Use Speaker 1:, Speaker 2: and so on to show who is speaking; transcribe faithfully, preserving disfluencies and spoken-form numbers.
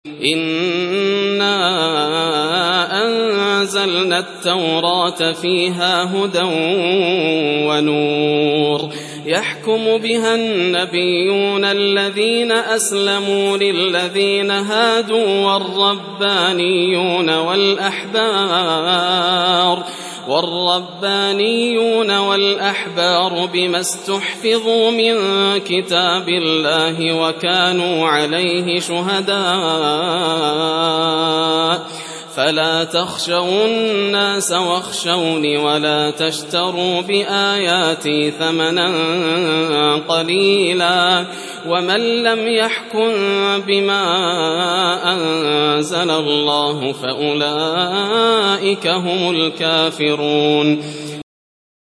Speaker 1: إنا أنزلنا التوراة فيها هدى ونور يحكم بها النبيون الذين أسلموا للذين هادوا والربانيون والأحبار والربانيون والأحبار بما استحفظوا من كتاب الله وكانوا عليه شهداء فلا تخشوا الناس واخشوني ولا تشتروا بآياتي ثمنا قليلا ومن لم يحكم بما أنزل الله فأولئك هم الكافرون.